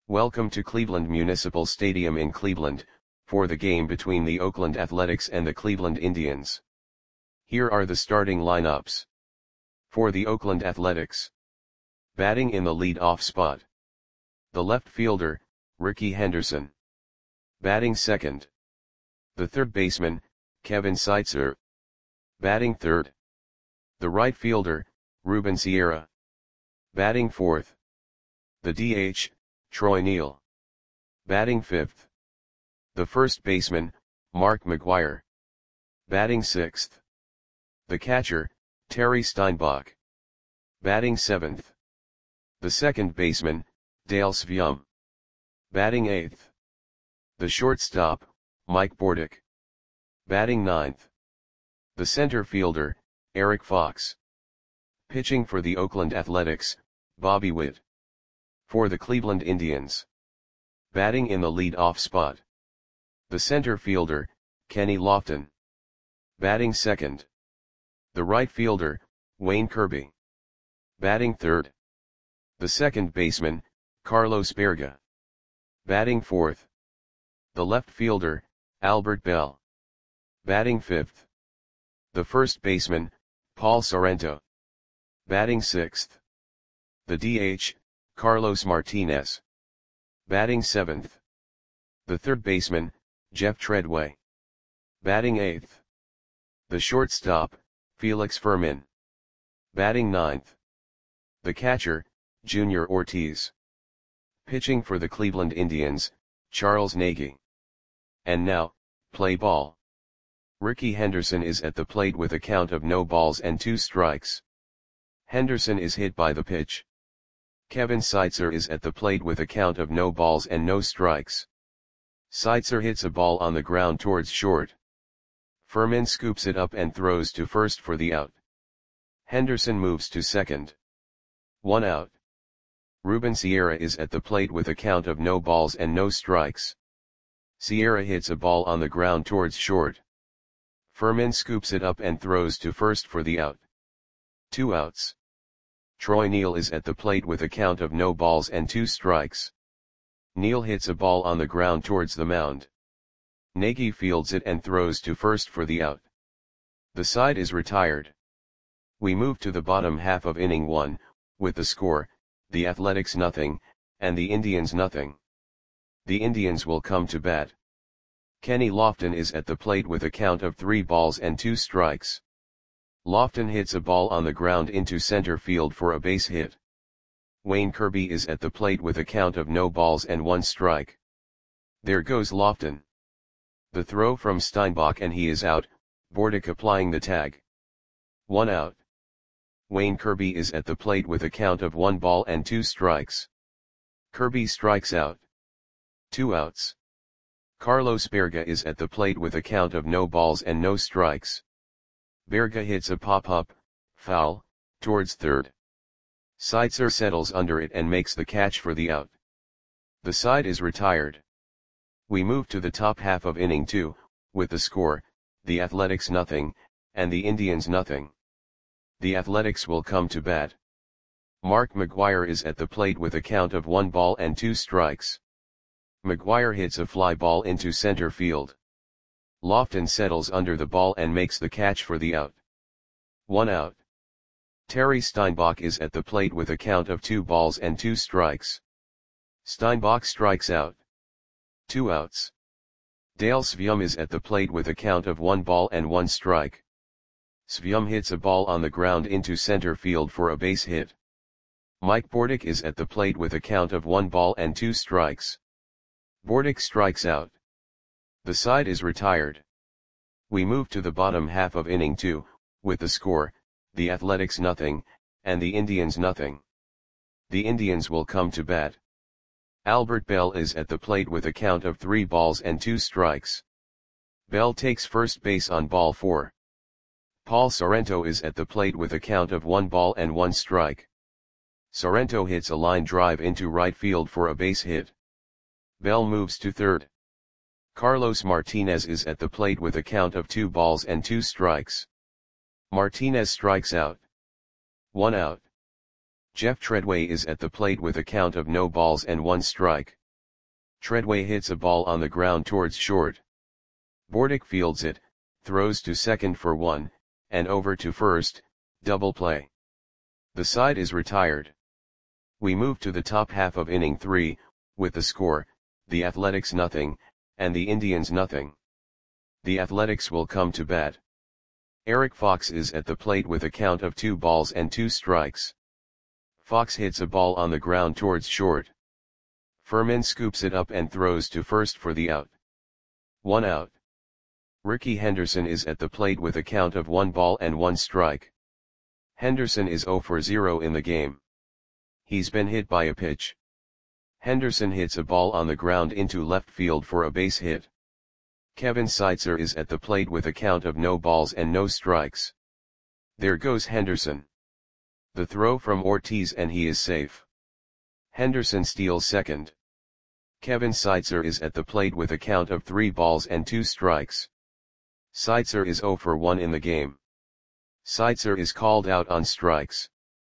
Welcome to Cleveland Municipal Stadium in Cleveland, for the game between the Oakland Athletics and the Cleveland Indians. Here are the starting lineups. For the Oakland Athletics. Batting in the lead-off spot. The left fielder, Rickey Henderson. Batting second. The third baseman, Kevin Seitzer. Batting third. The right fielder, Ruben Sierra. Batting fourth. The DH, Troy Neal. Batting fifth. The first baseman, Mark McGwire. Batting sixth. The catcher, Terry Steinbach. Batting seventh. The second baseman, Dale Sveum. Batting eighth. The shortstop, Mike Bordick. Batting ninth. The center fielder, Eric Fox. Pitching for the Oakland Athletics, Bobby Witt. For the Cleveland Indians. Batting in the lead-off spot. The center fielder, Kenny Lofton. Batting second. The right fielder, Wayne Kirby. Batting third. The second baseman, Carlos Berga. Batting fourth. The left fielder, Albert Bell. Batting fifth. The first baseman, Paul Sorrento. Batting sixth. The DH, Carlos Martinez. Batting seventh. The third baseman, Jeff Treadway. Batting eighth. The shortstop, Felix Fermin. Batting ninth. The catcher, Junior Ortiz. Pitching for the Cleveland Indians, Charles Nagy. And now, play ball. Rickey Henderson is at the plate with a count of no balls and 2 strikes. Henderson is hit by the pitch. Kevin Seitzer is at the plate with a count of no balls and no strikes. Seitzer hits a ball on the ground towards short. Fermin scoops it up and throws to first for the out. Henderson moves to second. 1 out. Ruben Sierra is at the plate with a count of no balls and no strikes. Sierra hits a ball on the ground towards short. Fermin scoops it up and throws to first for the out. 2 outs. Troy Neal is at the plate with a count of no balls and 2 strikes. Neal hits a ball on the ground towards the mound. Nagy fields it and throws to first for the out. The side is retired. We move to the bottom half of inning 1, with the score, the Athletics 0, and the Indians 0. The Indians will come to bat. Kenny Lofton is at the plate with a count of 3 balls and 2 strikes. Lofton hits a ball on the ground into center field for a base hit. Wayne Kirby is at the plate with a count of no balls and 1 strike. There goes Lofton. The throw from Steinbach and he is out, Bordick applying the tag. 1 out. Wayne Kirby is at the plate with a count of 1 ball and 2 strikes. Kirby strikes out. 2 outs. Carlos Berga is at the plate with a count of no balls and no strikes. Berga hits a pop-up, foul, towards third. Seitzer settles under it and makes the catch for the out. The side is retired. We move to the top half of inning 2, with the score, the Athletics 0, and the Indians 0. The Athletics will come to bat. Mark McGwire is at the plate with a count of 1 ball and 2 strikes. McGwire hits a fly ball into center field. Lofton settles under the ball and makes the catch for the out. 1 out. Terry Steinbach is at the plate with a count of 2 balls and 2 strikes. Steinbach strikes out. 2 outs. Dale Sveum is at the plate with a count of 1 ball and 1 strike. Sveum hits a ball on the ground into center field for a base hit. Mike Bordick is at the plate with a count of 1 ball and 2 strikes. Bordick strikes out. The side is retired. We move to the bottom half of inning 2, with the score, the Athletics 0, and the Indians 0. The Indians will come to bat. Albert Bell is at the plate with a count of 3 balls and 2 strikes. Bell takes first base on ball 4. Paul Sorrento is at the plate with a count of 1 ball and 1 strike. Sorrento hits a line drive into right field for a base hit. Bell moves to third. Carlos Martinez is at the plate with a count of 2 balls and 2 strikes. Martinez strikes out. 1 out. Jeff Treadway is at the plate with a count of no balls and 1 strike. Treadway hits a ball on the ground towards short. Bordick fields it, throws to second for 1, and over to first, double play. The side is retired. We move to the top half of inning 3, with the score, the Athletics 0, and the Indians 0. The Athletics will come to bat. Eric Fox is at the plate with a count of 2 balls and 2 strikes. Fox hits a ball on the ground towards short. Furman scoops it up and throws to first for the out. 1 out. Rickey Henderson is at the plate with a count of 1 ball and 1 strike. Henderson is 0 for 0 in the game. He's been hit by a pitch. Henderson hits a ball on the ground into left field for a base hit. Kevin Seitzer is at the plate with a count of no balls and no strikes. There goes Henderson. The throw from Ortiz and he is safe. Henderson steals second. Kevin Seitzer is at the plate with a count of 3 balls and 2 strikes. Seitzer is 0 for 1 in the game. Seitzer is called out on strikes.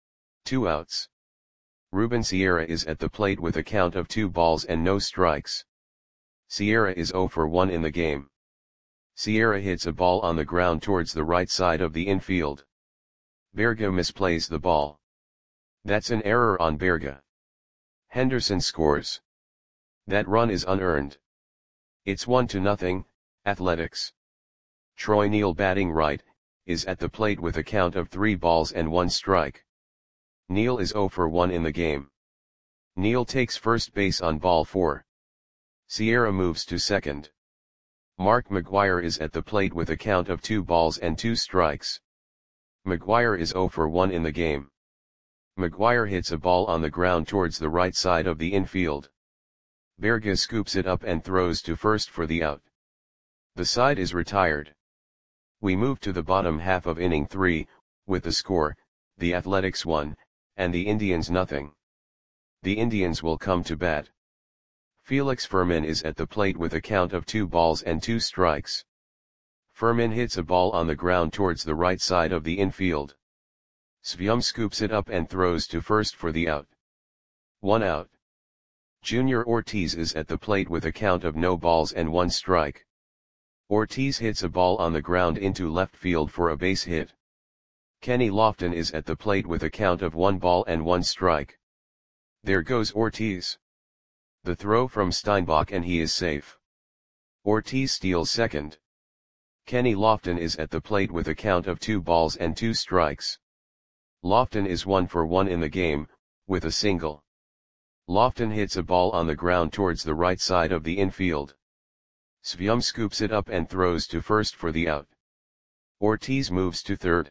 2 outs. Ruben Sierra is at the plate with a count of 2 balls and no strikes. Sierra is 0 for 1 in the game. Sierra hits a ball on the ground towards the right side of the infield. Berga misplays the ball. That's an error on Berga. Henderson scores. That run is unearned. It's 1-0, Athletics. Troy Neal, batting right, is at the plate with a count of 3 balls and 1 strike. Neal is 0 for 1 in the game. Neal takes first base on ball 4. Sierra moves to second. Mark McGwire is at the plate with a count of 2 balls and 2 strikes. McGwire is 0 for 1 in the game. McGwire hits a ball on the ground towards the right side of the infield. Berga scoops it up and throws to first for the out. The side is retired. We move to the bottom half of inning 3, with the score, the Athletics 1, and the Indians 0. The Indians will come to bat. Felix Furman is at the plate with a count of 2 balls and 2 strikes. Furman hits a ball on the ground towards the right side of the infield. Svyum scoops it up and throws to first for the out. 1 out. Junior Ortiz is at the plate with a count of no balls and 1 strike. Ortiz hits a ball on the ground into left field for a base hit. Kenny Lofton is at the plate with a count of 1 ball and 1 strike. There goes Ortiz. The throw from Steinbach and he is safe. Ortiz steals second. Kenny Lofton is at the plate with a count of 2 balls and 2 strikes. Lofton is 1 for 1 in the game, with a single. Lofton hits a ball on the ground towards the right side of the infield. Svyum scoops it up and throws to first for the out. Ortiz moves to third.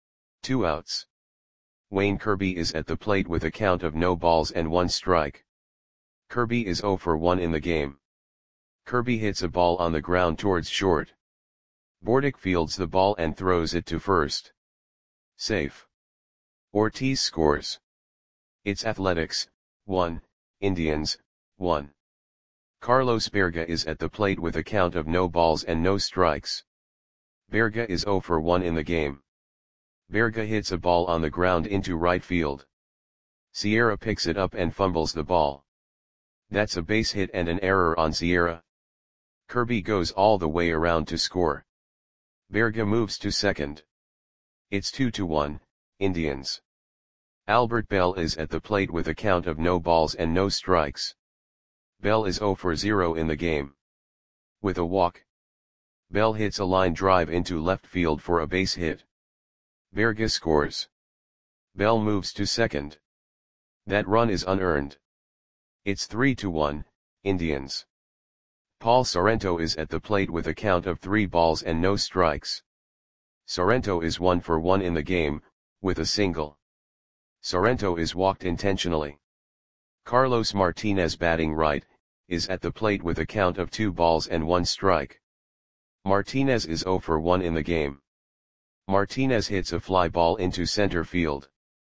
2 outs. Wayne Kirby is at the plate with a count of no balls and 1 strike. Kirby is 0 for 1 in the game. Kirby hits a ball on the ground towards short. Bordick fields the ball and throws it to first. Safe. Ortiz scores. It's Athletics 1, Indians 1. Carlos Berga is at the plate with a count of no balls and no strikes. Berga is 0 for 1 in the game. Berga hits a ball on the ground into right field. Sierra picks it up and fumbles the ball. That's a base hit and an error on Sierra. Kirby goes all the way around to score. Berga moves to second. It's 2-1, Indians. Albert Bell is at the plate with a count of no balls and no strikes. Bell is 0 for 0 in the game. With a walk. Bell hits a line drive into left field for a base hit. Berga scores. Bell moves to second. That run is unearned. It's 3-1, Indians. Paul Sorrento is at the plate with a count of 3 balls and no strikes. Sorrento is 1 for 1 in the game, with a single. Sorrento is walked intentionally. Carlos Martinez, batting right, is at the plate with a count of 2 balls and 1 strike. Martinez is 0 for 1 in the game. Martinez hits a fly ball into center field.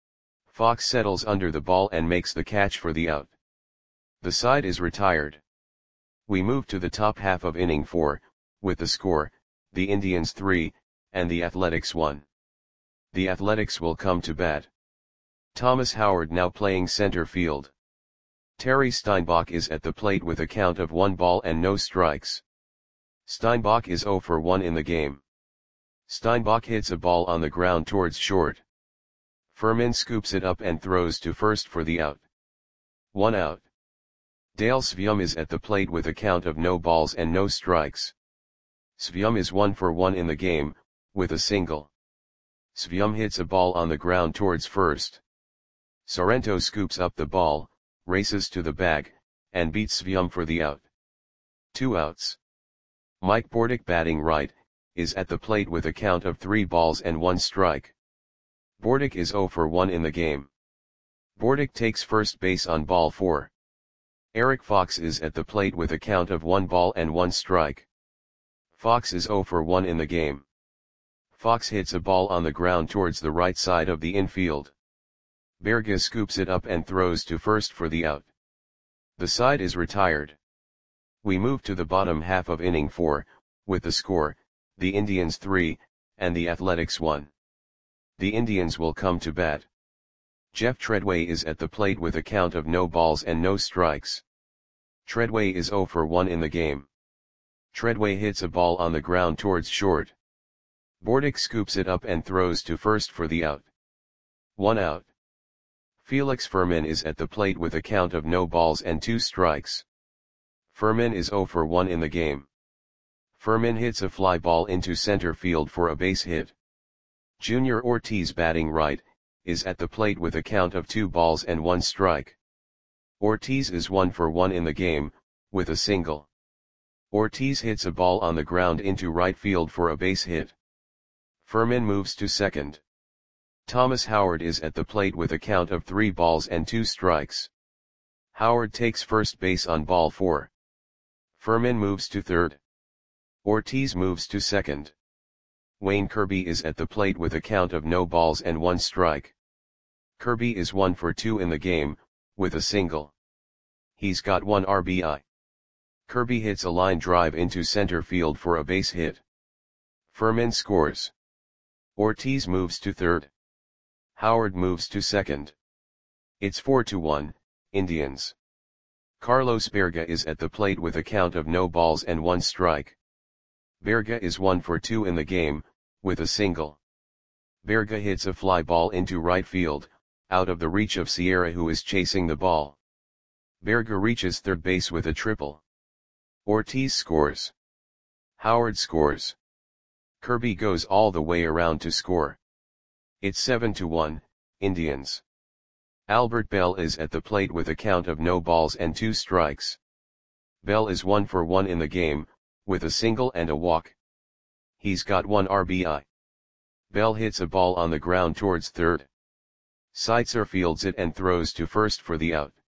Fox settles under the ball and makes the catch for the out. The side is retired. We move to the top half of inning 4, with the score, the Indians 3, and the Athletics 1. The Athletics will come to bat. Thomas Howard now playing center field. Terry Steinbach is at the plate with a count of 1 ball and no strikes. Steinbach is 0 for 1 in the game. Steinbach hits a ball on the ground towards short. Furman scoops it up and throws to first for the out. 1 out. Dale Svium is at the plate with a count of no balls and no strikes. Svium is 1 for 1 in the game, with a single. Svium hits a ball on the ground towards first. Sorrento scoops up the ball, races to the bag, and beats Svium for the out. 2 outs. Mike Bordick batting right, is at the plate with a count of 3 balls and 1 strike. Bordick is 0 for 1 in the game. Bordick takes first base on ball 4. Eric Fox is at the plate with a count of 1 ball and 1 strike. Fox is 0 for 1 in the game. Fox hits a ball on the ground towards the right side of the infield. Berga scoops it up and throws to first for the out. The side is retired. We move to the bottom half of inning 4, with the score, the Indians 3, and the Athletics 1. The Indians will come to bat. Jeff Treadway is at the plate with a count of no balls and no strikes. Treadway is 0 for 1 in the game. Treadway hits a ball on the ground towards short. Bordick scoops it up and throws to first for the out. 1 out. Felix Furman is at the plate with a count of no balls and 2 strikes. Furman is 0 for 1 in the game. Furman hits a fly ball into center field for a base hit. Junior Ortiz batting right, is at the plate with a count of 2 balls and 1 strike. Ortiz is 1 for 1 in the game, with a single. Ortiz hits a ball on the ground into right field for a base hit. Furman moves to second. Thomas Howard is at the plate with a count of 3 balls and 2 strikes. Howard takes first base on ball 4. Furman moves to third. Ortiz moves to second. Wayne Kirby is at the plate with a count of no balls and 1 strike. Kirby is 1 for 2 in the game, with a single. He's got 1 RBI. Kirby hits a line drive into center field for a base hit. Furman scores. Ortiz moves to third. Howard moves to second. It's 4-1, Indians. Carlos Berga is at the plate with a count of no balls and 1 strike. Berga is 1 for 2 in the game, with a single. Berga hits a fly ball into right field, out of the reach of Sierra, who is chasing the ball. Berga reaches third base with a triple. Ortiz scores. Howard scores. Kirby goes all the way around to score. It's 7-1, Indians. Albert Bell is at the plate with a count of no balls and 2 strikes. Bell is 1 for 1 in the game, with a single and a walk. He's got 1 RBI. Bell hits a ball on the ground towards third. Seitzer fields it and throws to first for the out.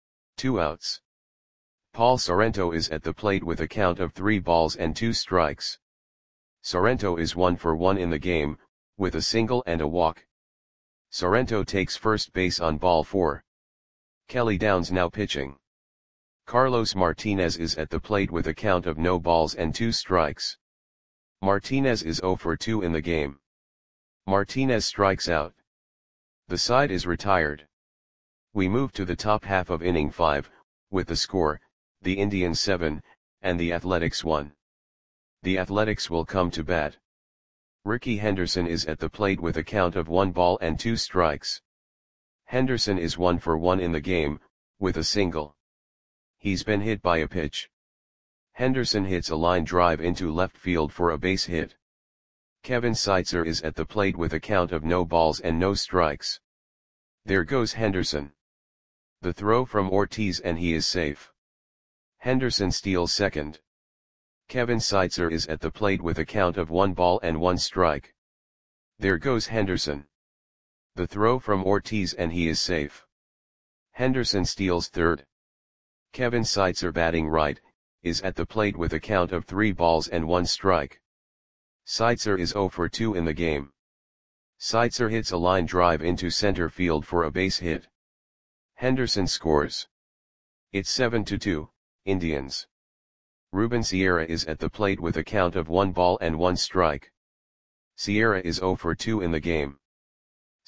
2 outs. Paul Sorrento is at the plate with a count of 3 balls and 2 strikes. Sorrento is 1 for 1 in the game, with a single and a walk. Sorrento takes first base on ball 4. Kelly Downs now pitching. Carlos Martinez is at the plate with a count of no balls and 2 strikes. Martinez is 0 for 2 in the game. Martinez strikes out. The side is retired. We move to the top half of inning 5, with the score, the Indians 7, and the Athletics 1. The Athletics will come to bat. Ricky Henderson is at the plate with a count of 1 ball and 2 strikes. Henderson is 1 for 1 in the game, with a single. He's been hit by a pitch. Henderson hits a line drive into left field for a base hit. Kevin Seitzer is at the plate with a count of no balls and no strikes. There goes Henderson. The throw from Ortiz and he is safe. Henderson steals second. Kevin Seitzer is at the plate with a count of 1 ball and 1 strike. There goes Henderson. The throw from Ortiz and he is safe. Henderson steals third. Kevin Seitzer batting right, is at the plate with a count of 3 balls and 1 strike. Seitzer is 0 for 2 in the game. Seitzer hits a line drive into center field for a base hit. Henderson scores. It's 7-2, Indians. Ruben Sierra is at the plate with a count of 1 ball and 1 strike. Sierra is 0 for 2 in the game.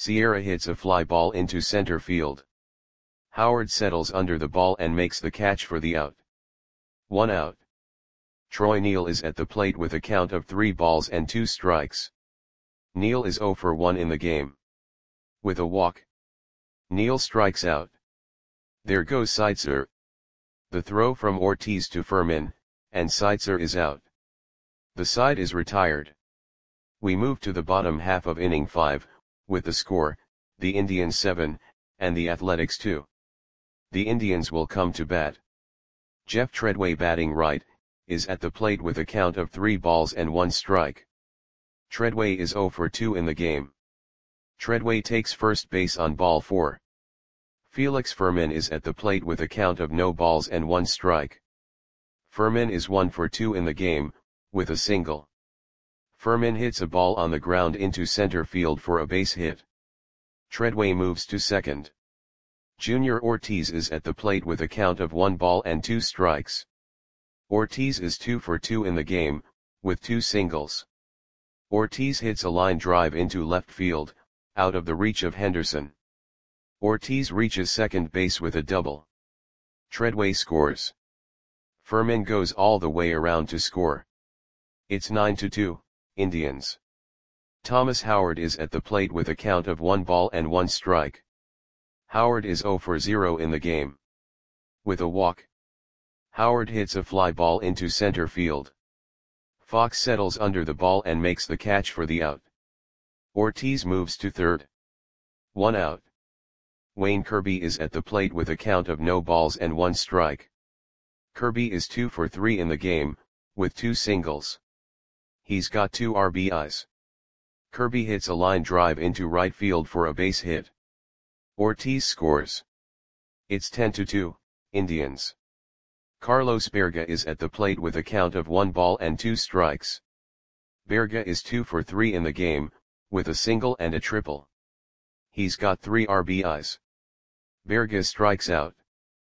Sierra hits a fly ball into center field. Howard settles under the ball and makes the catch for the out. 1 out. Troy Neal is at the plate with a count of 3 balls and 2 strikes. Neal is 0 for 1 in the game. With a walk, Neal strikes out. There goes Seitzer. The throw from Ortiz to Furman, and Seitzer is out. The side is retired. We move to the bottom half of inning 5, with the score, the Indians 7, and the Athletics 2. The Indians will come to bat. Jeff Treadway, batting right, is at the plate with a count of 3 balls and 1 strike. Treadway is 0 for 2 in the game. Treadway takes first base on ball 4. Felix Furman is at the plate with a count of no balls and 1 strike. Furman is 1 for 2 in the game, with a single. Furman hits a ball on the ground into center field for a base hit. Treadway moves to second. Junior Ortiz is at the plate with a count of 1 ball and 2 strikes. Ortiz is 2 for 2 in the game, with 2 singles. Ortiz hits a line drive into left field, out of the reach of Henderson. Ortiz reaches second base with a double. Treadway scores. Furman goes all the way around to score. It's 9-2, Indians. Thomas Howard is at the plate with a count of 1 ball and 1 strike. Howard is 0 for 0 in the game. With a walk, Howard hits a fly ball into center field. Fox settles under the ball and makes the catch for the out. Ortiz moves to third. 1 out. Wayne Kirby is at the plate with a count of no balls and 1 strike. Kirby is 2 for 3 in the game, with 2 singles. He's got 2 RBIs. Kirby hits a line drive into right field for a base hit. Ortiz scores. It's 10-2, Indians. Carlos Berga is at the plate with a count of 1 ball and 2 strikes. Berga is 2 for 3 in the game, with a single and a triple. He's got 3 RBIs. Berga strikes out.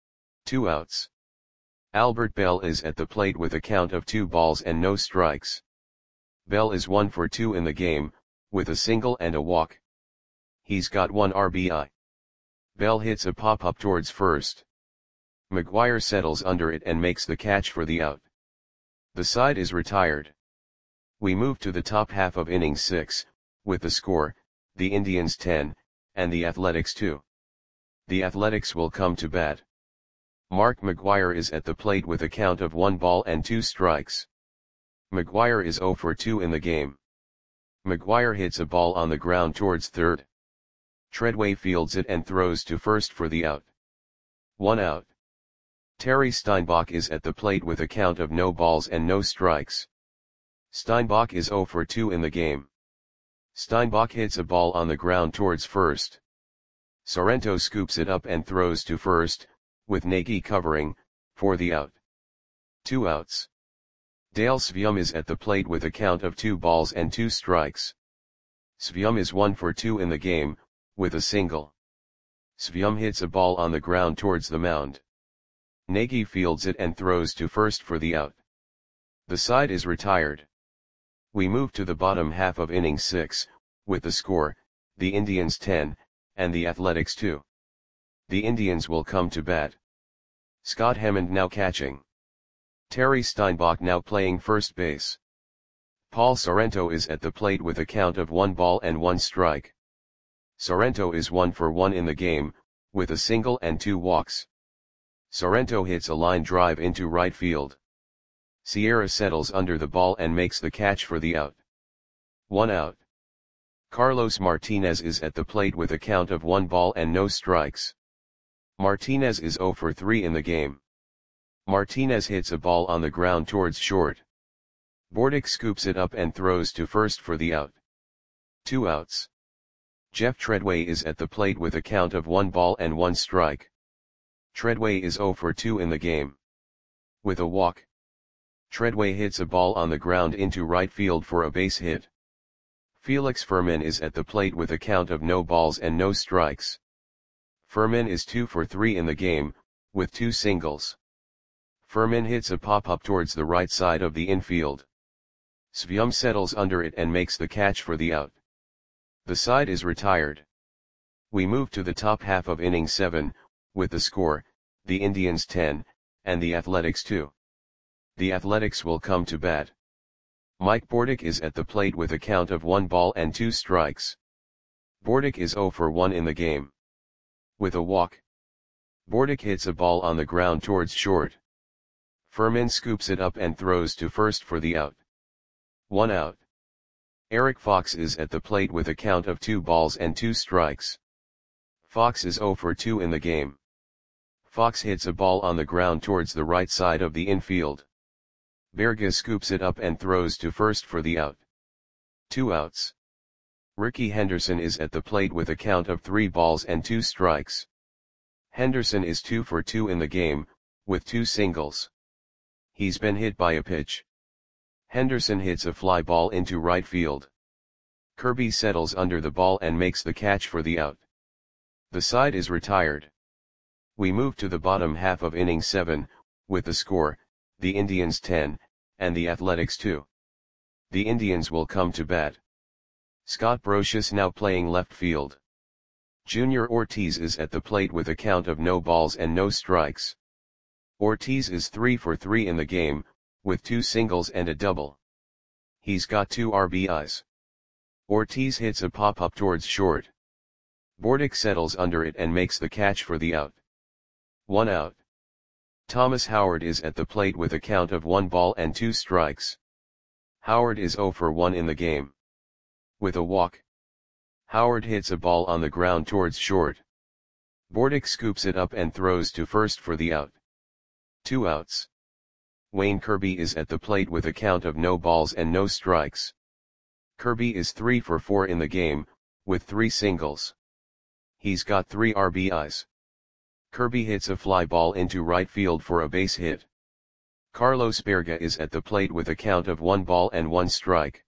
2 outs. Albert Bell is at the plate with a count of 2 balls and no strikes. Bell is 1 for 2 in the game, with a single and a walk. He's got 1 RBI. Bell hits a pop-up towards first. McGuire settles under it and makes the catch for the out. The side is retired. We move to the top half of inning 6, with the score, the Indians 10, and the Athletics 2. The Athletics will come to bat. Mark McGuire is at the plate with a count of 1 ball and 2 strikes. McGuire is 0 for 2 in the game. McGuire hits a ball on the ground towards third. Treadway fields it and throws to first for the out. 1 out. Terry Steinbach is at the plate with a count of no balls and no strikes. Steinbach is 0 for 2 in the game. Steinbach hits a ball on the ground towards first. Sorrento scoops it up and throws to first, with Nagy covering, for the out. 2 outs. Dale Svium is at the plate with a count of 2 balls and 2 strikes. Svium is 1 for 2 in the game, with a single. Svium hits a ball on the ground towards the mound. Nagy fields it and throws to first for the out. The side is retired. We move to the bottom half of inning 6, with the score, the Indians 10, and the Athletics 2. The Indians will come to bat. Scott Hammond now catching. Terry Steinbach now playing first base. Paul Sorrento is at the plate with a count of 1 ball and 1 strike. Sorrento is 1 for 1 in the game, with a single and 2 walks. Sorrento hits a line drive into right field. Sierra settles under the ball and makes the catch for the out. 1 out. Carlos Martinez is at the plate with a count of 1 ball and no strikes. Martinez is 0 for 3 in the game. Martinez hits a ball on the ground towards short. Bordick scoops it up and throws to first for the out. 2 outs. Jeff Treadway is at the plate with a count of 1 ball and 1 strike. Treadway is 0 for 2 in the game. With a walk, Treadway hits a ball on the ground into right field for a base hit. Felix Furman is at the plate with a count of no balls and no strikes. Furman is 2 for 3 in the game, with 2 singles. Furman hits a pop-up towards the right side of the infield. Svium settles under it and makes the catch for the out. The side is retired. We move to the top half of inning 7, with the score, the Indians 10, and the Athletics 2. The Athletics will come to bat. Mike Bordick is at the plate with a count of 1 ball and 2 strikes. Bordick is 0 for 1 in the game. With a walk, Bordick hits a ball on the ground towards short. Furman scoops it up and throws to first for the out. 1 out. Eric Fox is at the plate with a count of 2 balls and 2 strikes. Fox is 0 for 2 in the game. Fox hits a ball on the ground towards the right side of the infield. Berga scoops it up and throws to first for the out. 2 outs. Ricky Henderson is at the plate with a count of 3 balls and 2 strikes. Henderson is 2 for 2 in the game, with 2 singles. He's been hit by a pitch. Henderson hits a fly ball into right field. Kirby settles under the ball and makes the catch for the out. The side is retired. We move to the bottom half of inning 7, with the score, the Indians 10, and the Athletics 2. The Indians will come to bat. Scott Brocious now playing left field. Junior Ortiz is at the plate with a count of no balls and no strikes. Ortiz is 3 for 3 in the game, with 2 singles and a double. He's got 2 RBIs. Ortiz hits a pop-up towards short. Bordick settles under it and makes the catch for the out. 1 out. Thomas Howard is at the plate with a count of 1 ball and 2 strikes. Howard is 0 for 1 in the game. With a walk, Howard hits a ball on the ground towards short. Bordick scoops it up and throws to first for the out. 2 outs. Wayne Kirby is at the plate with a count of no balls and no strikes. Kirby is 3 for 4 in the game, with 3 singles. He's got 3 RBIs. Kirby hits a fly ball into right field for a base hit. Carlos Berga is at the plate with a count of 1 ball and 1 strike.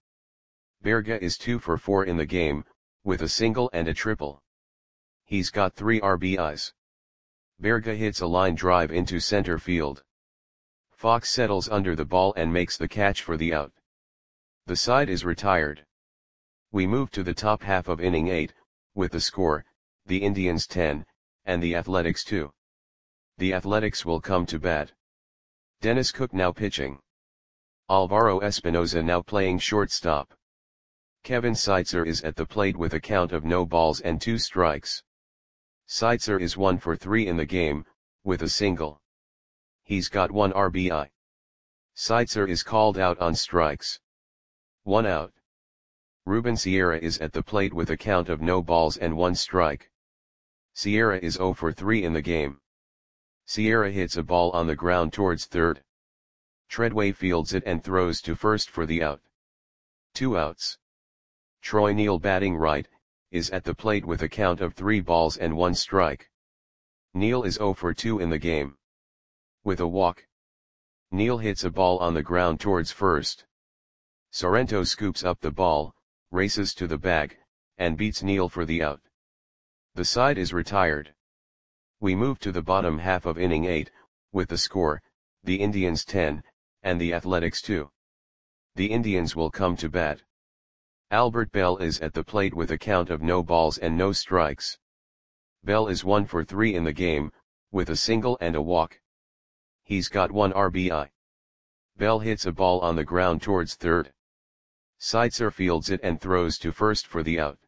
Berga is 2 for 4 in the game, with a single and a triple. He's got 3 RBIs. Berga hits a line drive into center field. Fox settles under the ball and makes the catch for the out. The side is retired. We move to the top half of inning 8, with the score, the Indians 10, and the Athletics 2. The Athletics will come to bat. Dennis Cook now pitching. Alvaro Espinoza now playing shortstop. Kevin Seitzer is at the plate with a count of no balls and 2 strikes. Seitzer is 1 for 3 in the game, with a single. He's got 1 RBI. Seitzer is called out on strikes. 1 out. Ruben Sierra is at the plate with a count of no balls and 1 strike. Sierra is 0 for 3 in the game. Sierra hits a ball on the ground towards third. Treadway fields it and throws to first for the out. 2 outs. Troy Neal batting right, is at the plate with a count of 3 balls and 1 strike. Neal is 0 for 2 in the game. With a walk, Neal hits a ball on the ground towards first. Sorrento scoops up the ball, races to the bag, and beats Neal for the out. The side is retired. We move to the bottom half of inning 8, with the score, the Indians 10, and the Athletics 2. The Indians will come to bat. Albert Bell is at the plate with a count of no balls and no strikes. Bell is 1 for 3 in the game, with a single and a walk. He's got 1 RBI. Bell hits a ball on the ground towards third. Seitzer fields it and throws to first for the out.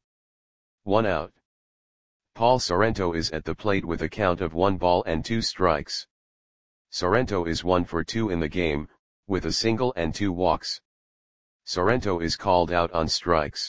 1 out. Paul Sorrento is at the plate with a count of 1 ball and 2 strikes. Sorrento is 1 for 2 in the game, with a single and 2 walks. Sorrento is called out on strikes.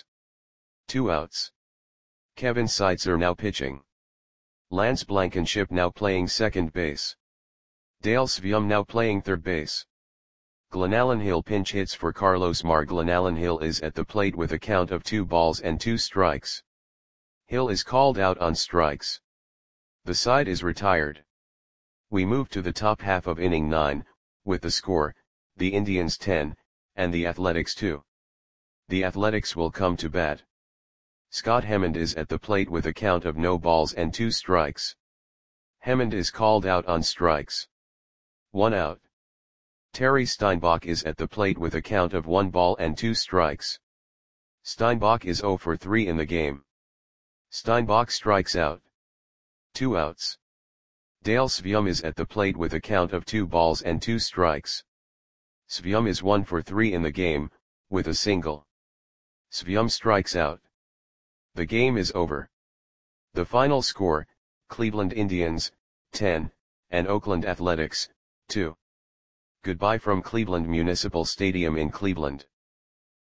2 outs. Kevin Seitzer now pitching. Lance Blankenship now playing second base. Dale Svium now playing third base. Glenallen Hill pinch hits for Carlos Mar. Glenallen Hill is at the plate with a count of 2 balls and 2 strikes. Hill is called out on strikes. The side is retired. We move to the top half of inning 9, with the score, the Indians 10, and the Athletics 2. The Athletics will come to bat. Scott Hemmond is at the plate with a count of no balls and 2 strikes. Hemmond is called out on strikes. 1 out. Terry Steinbach is at the plate with a count of 1 ball and 2 strikes. Steinbach is 0 for 3 in the game. Steinbach strikes out. 2 outs. Dale Svium is at the plate with a count of 2 balls and 2 strikes. Svium is 1 for 3 in the game, with a single. Svium strikes out. The game is over. The final score, Cleveland Indians, 10, and Oakland Athletics, 2. Goodbye from Cleveland Municipal Stadium in Cleveland.